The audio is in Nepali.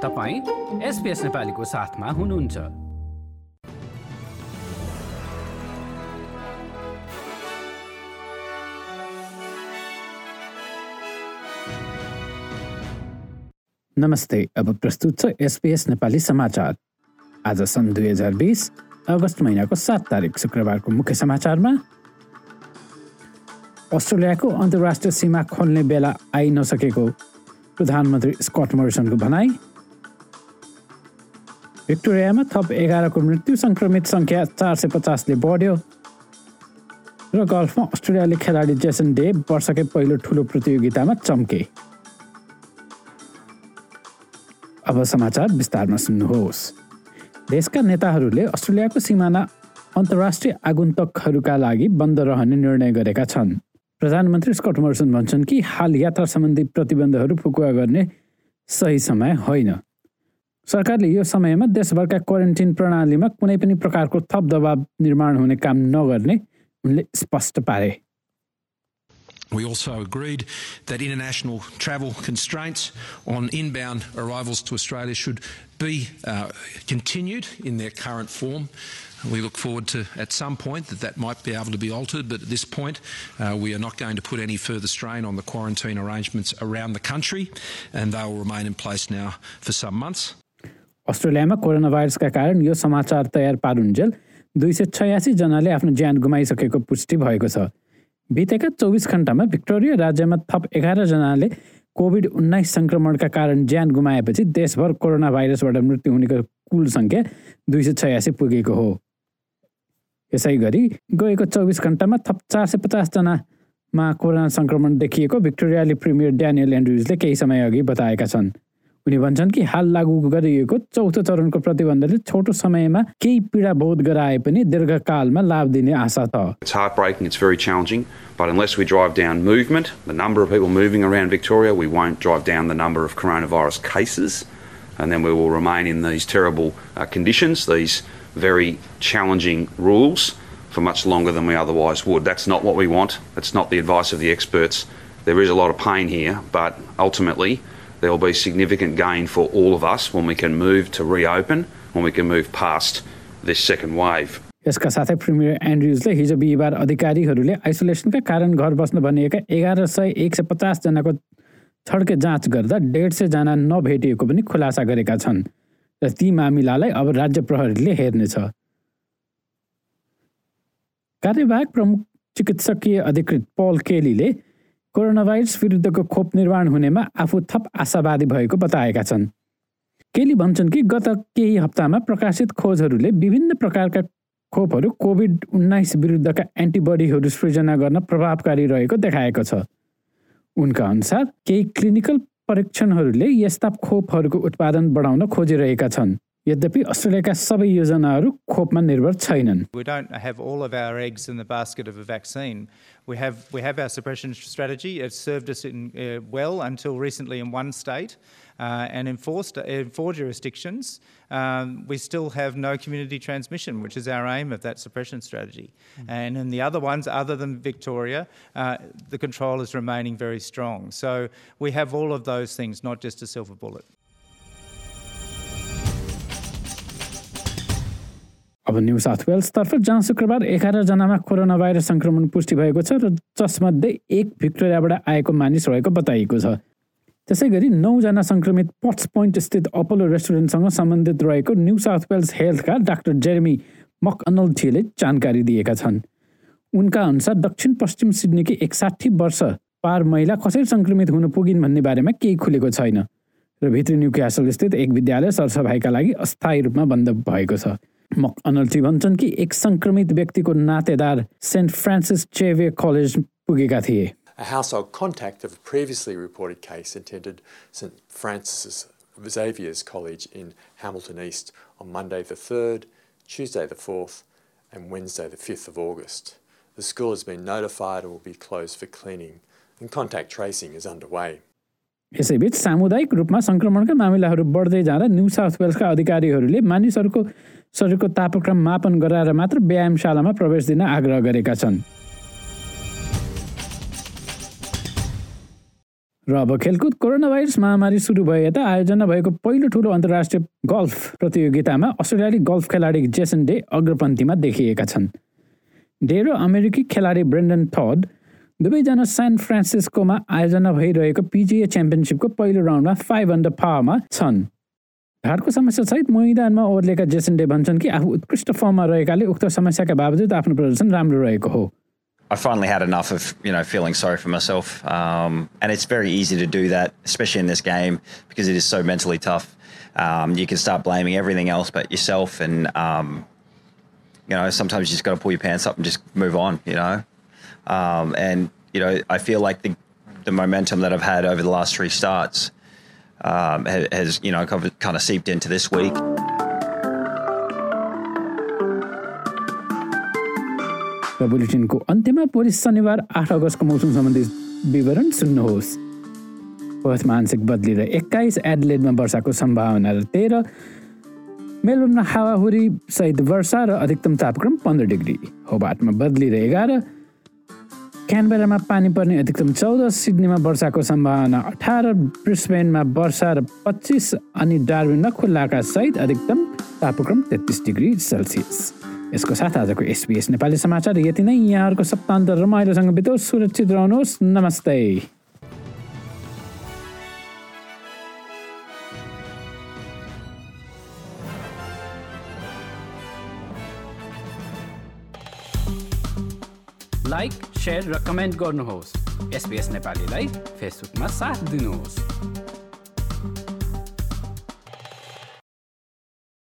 तपाईं SBS नेपालीको साथमा हुनुहुन्छ। नमस्ते, अब प्रस्तुत छ SBS नेपाली समाचार। आज सन् 2020 अगस्त महिनाको 7 तारिक शुक्रबारको मुख्य समाचारमा अस्ट्रेलियाको अन्तर्राष्ट्रिय सीमा खोल्ने बेला आइ नसकेको प्रधानमन्त्री स्कट मोरिसनको भनाई, भिक्टोरियामा थप 11 को मृत्यु, संक्रमित संख्या 450 ले बढ्यो र गल्फमा अस्ट्रेलियाली खेलाडी जेसन डे वर्षकै पहिलो ठूलो प्रतियोगितामा चम्के। अब समाचार विस्तारमा सुन्नुहोस्। देशका नेताहरूले अस्ट्रेलियाको सिमाना अन्तर्राष्ट्रिय आगन्तुकहरूका लागि बन्द रहने निर्णय गरेका छन्। प्रधानमन्त्री स्कट मोरिसन भन्छन् कि हाल यात्रा सम्बन्धी प्रतिबन्धहरू फुकुवा गर्ने सही समय होइन। सरकारले यो समयमा देशभरका क्वारेन्टाइन प्रणालीमा कुनै पनि प्रकारको थप दबाव निर्माण हुने काम नगर्ने उनले स्पष्ट पारे। We also agreed that international travel constraints on inbound arrivals to Australia should be continued in their current form. We look forward to, at some point, that might be able to be altered, but at this point, we are not going to put any further strain on the quarantine arrangements around the country, and they will remain in place now for some months. अस्ट्रेलियामा कोरोना भाइरसका कारण यो समाचार तयार पारुन्जेल 286 जनाले आफ्नो ज्यान गुमाइसकेको पुष्टि भएको छ। बितेका 24 घण्टामा भिक्टोरिया राज्यमा थप 11 जनाले कोभिड-19 संक्रमणका कारण ज्यान गुमाएपछि देशभर कोरोना भाइरसबाट मृत्यु हुनेको कुल संख्या 286 पुगेको हो। यसैगरी गएको 24 घण्टामा थप 450 जनामा कोरोना संक्रमण देखिएको भिक्टोरियाली प्रिमियर ड्यानियल एन्ड्रुजले केही समय अघि बताएका छन्। उनी भन्छन् कि हाल लागू गरिएको चौथो चरणको प्रतिबन्धले छोटो समयमा केही पीडा बोध गराए पनि दीर्घकालमा लाभ दिने आशा छ। It's heartbreaking, it's very challenging, but unless we drive down movement, the number of people moving around Victoria, we won't drive down the number of coronavirus cases, and then we will remain in these terrible conditions, these very challenging rules for much longer than we otherwise would. That's not what we want. That's not the advice of the experts. There is a lot of pain here, but ultimately there will be significant gain for all of us when we can move to reopen, when we can move past this second wave. यसका साथै प्रिमियर एन्ड्रुजले हिजो बिहीबार अधिकारीहरूले आइसोलेसनका कारण घर बस्न भनिएका 1150 जनाको छड्के जाँच गर्दा 150 जना नभेटिएको पनि खुलासा गरेका छन् र ती मामिलालाई अब राज्य प्रहरीले हेर्नेछ। कार्यवाहक प्रमुख चिकित्सकीय अधिकृत पल केलीले कोरोना भाइरस विरुद्धको खोप निर्माण हुनेमा आफू थप आशावादी भएको बताएका छन्। केली भन्छन् कि गत केही हप्तामा प्रकाशित खोजहरूले विभिन्न प्रकारका खोपहरू कोभिड-19 विरुद्धका एन्टिबडीहरू सृजना गर्न प्रभावकारी रहेको देखाएको छ। उनका अनुसार केही क्लिनिकल परीक्षणहरूले यस्ता खोपहरूको उत्पादन बढाउन खोजिरहेका छन्। यद्यपि अस्ट्रेलियाका सबै योजनाहरू खोपमा निर्भर छैनन्। We don't have all of our eggs in the basket of a vaccine. We have our suppression strategy. It served us well until recently in one state, and in 4 jurisdictions, we still have no community transmission, which is our aim of that suppression strategy. And in the other ones, other than Victoria, the control is remaining very strong. So we have all of those things, not just a silver bullet. अब न्यू साउथ वेल्स तर्फ जहाँ शुक्रबार 11 जनामा कोरोना भाइरस संक्रमण पुष्टि भएको छ र जसमध्ये 1 भिक्टोरियाबाट आएको मानिस रहेको बताइएको छ। त्यसैगरी 9 जना संक्रमित पट्स पोइन्ट स्थित अपोलो रेस्टुरेन्टसँग सम्बन्धित रहेको न्यू साउथ वेल्स हेल्थका डाक्टर जेरेमी मकअनल्टीले जानकारी दिएका छन्। उनका अनुसार दक्षिण पश्चिम सिडनीकी 61 वर्ष पार महिला कसरी संक्रमित हुन पुगिन् भन्ने बारेमा केही खुलेको छैन र भित्री न्युक्यासल स्थित एक विद्यालय सरसफाइका लागि अस्थायी रूपमा बन्द भएको छ। मकअनल्टी भन्छन् कि एक संक्रमित व्यक्तिको नातेदार सेन्ट फ्रान्सिस जेभियर कलेज पुगेका थिए। A household contact of a previously reported case attended St Francis Xavier's College in Hamilton East on Monday the 3rd, Tuesday the 4th and Wednesday the 5th of August. The school has been notified and will be closed for cleaning and contact tracing is underway. यसैबीच सामुदायिक रूपमा संक्रमणका मामिलाहरू बढ्दै जाँदा न्यू साउथ वेल्सका अधिकारीहरूले मानिसहरूको शरीरको तापक्रम मापन गराएर मात्र व्यायामशालामा प्रवेश दिन आग्रह गरेका छन्। र अब खेलकुद कोरोना भाइरस महामारी सुरु भए यता आयोजना भएको पहिलो ठुलो अन्तर्राष्ट्रिय गल्फ प्रतियोगितामा अस्ट्रेलियाली गल्फ खेलाडी जेसन डे अग्रपन्थीमा देखिएका छन्। डे र अमेरिकी खेलाडी ब्रेन्डन टड दुवैजना सान फ्रान्सिस्कोमा आयोजना भइरहेको पिजिए च्याम्पियनसिपको पहिलो राउन्डमा 5 अन्डर पारमा छन्। घाँटको समस्या सहित मैदानमा ओर्लेका जेसन डे भन्छन् कि आफू उत्कृष्ट फर्ममा रहेकाले उक्त समस्याका बावजुद आफ्नो प्रदर्शन राम्रो रहेको हो। I finally had enough of, feeling sorry for myself. And it's very easy to do that, especially in this game, because it is so mentally tough. You can start blaming everything else but yourself. And, sometimes you just got to pull your pants up and just move on, And, I feel like the momentum that I've had over the last 3 starts has, kind of seeped into this week. बुलेटिनको अन्त्यमा पोलिस शनिबार 8 अगस्तको मौसम सम्बन्धी विवरण सुन्नुहोस्। पर्थमा आंशिक बदली र 21 एडिलेडमा वर्षाको सम्भावना र 13 मेलबर्नमा हावाहुरी सहित वर्षा र अधिकतम तापक्रम 15 डिग्री। होबार्टमा बदली र 11, क्यानबेरामा पानी पर्ने अधिकतम 14, सिडनीमा वर्षाको सम्भावना 18, ब्रिस्बेनमा वर्षा र 25 अनि डार्विनमा खुल्ला आकाश सहित अधिकतम तापक्रम 33 डिग्री सेल्सियस। यसको साथ आजको SBS नेपाली समाचार यति नै। यहाँहरूको सप्ताहन्त रमाइलोसँग बितोस्। सुरक्षित रहनुहोस्। नमस्ते। लाइक, शेयर र कमेन्ट गर्नुहोस्। SBS नेपालीलाई फेसबुकमा साथ दिनुहोस्।